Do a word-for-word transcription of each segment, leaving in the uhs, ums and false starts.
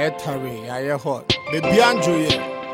I tarry, I hot. Baby Andrew,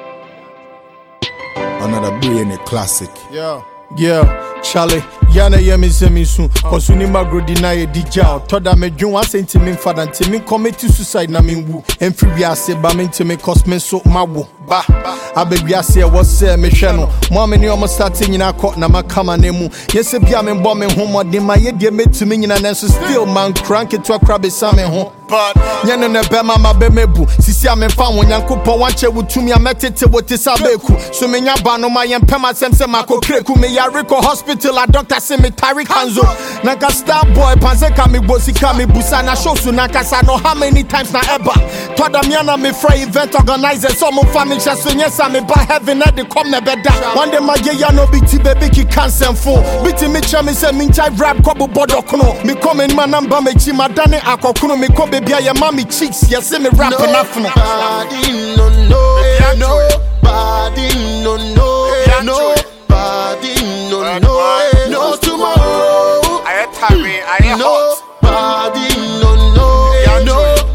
another brainy classic. Yeah, yeah, Charlie. Yana yemi semi soon. Kosuni magro deny di jail. Toda me dwun wan senti me fada nti me commit suicide na me wu. Emfri wi ase ba me nti me cause me so mawo. Ba abegwi ase e wo se me hwe no. Mo me ne omo start nyina kọ na makama na mu. Yese bia me mbọ me homode ma ye de metumi nyina nanso still man crank it to akra be sa me ho. But nyene ne be mama be mebu. Sisi a me fa won yankopon wanche wutumi a metete wote sabeku. So me nya ba no ma ye mpem asem se makokreku me yare ko hospital a doctor se me Tariq Hanzo. Naka star boy panse ka me bosi ka me busa na show so naka sa no how many times na eba. Toda me na me free event organizer so mo family so nyesa me ba heaven na de come na beda. One day my ya no biti baby ki cancer full. Biti me cha me se me chai rap kobo bodokono. Me come in my number me chi madane akokuno me ko baby ya mommy cheeks yes me rap na funo. Nobody no no nobody no no nobody no no no tomorrow. I tarry, I nobody no no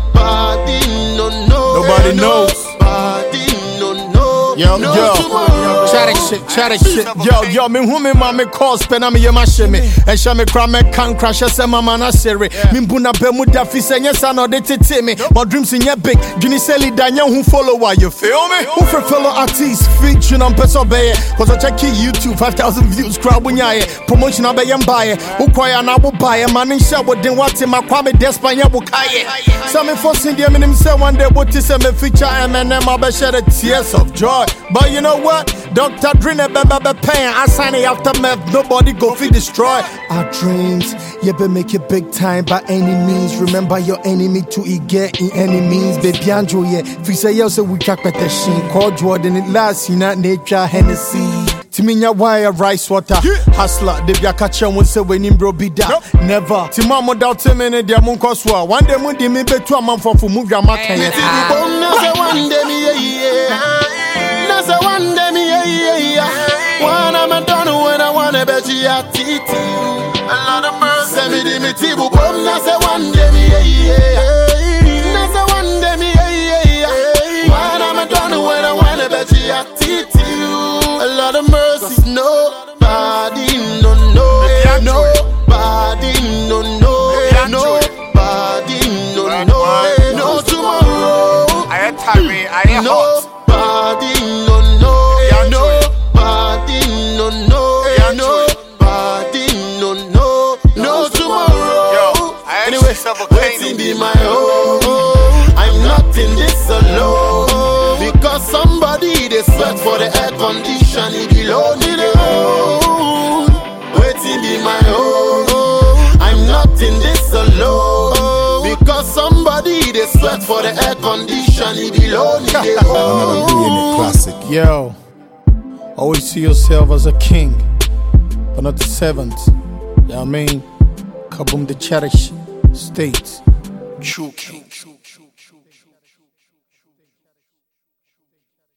nobody no no nobody knows. Nobody no no Yo, no yo, tomorrow. chatting shit, chatting shit. Yo, yo, me who me ma me call spend a me ye ma sheme. And sha me cry me can crash se mama na sere. Me buna be mu da fi se nyesa no de tete me. My dreams in ye big. Juni seli danya who follow why you feel me? Who for fellow artists featuring on person be. Cause I check YouTube five thousand views crowd when ya promotion I be yam buy. Who kwaya na wo buy man in share what den what in my kwame despanya wo kaye. Some me forcing them in say one day what is me feature M and M I be shed the tears of joy. But you know what? Doctor Drine be pain. I sign it aftermath. Nobody go fi destroy our dreams. You be make it big time by any means. Remember your enemy to e get in any means. Baby Andrew, yeah. Fi say yo say we track better shin. Call Jordan it last. You not nature Hennessy. Timinya wire rice water. Hustler. They be a catcher when say when him bro be that. Never. Timamo doubt him in their moon coswa. One day when they me be two a month for move your market. One day me yeah. Say one day me yeah yeah yeah. When I'm done when I wanna bet you at T T. A lot of mercy. Say me di me tibu bum. Now say one day me yeah yeah. Now say one day me yeah yeah yeah. When I'm done when I wanna bet you at T T. A lot of mercy. Nobody no no. Nobody no no. Nobody no no. No tomorrow. I tarry, I no. Nobody no no nobody no no nobody no no no tomorrow. Anyway, waiting be my own. I'm not in this alone because somebody they sweat for the air condition. It below me alone. Waiting be my own. I'm not in this alone because somebody they sweat for the air condition. It below me alone. Classic. Yo, always see yourself as a king, but not the seventh. You know what I mean? Kaboom the cherish state, true king.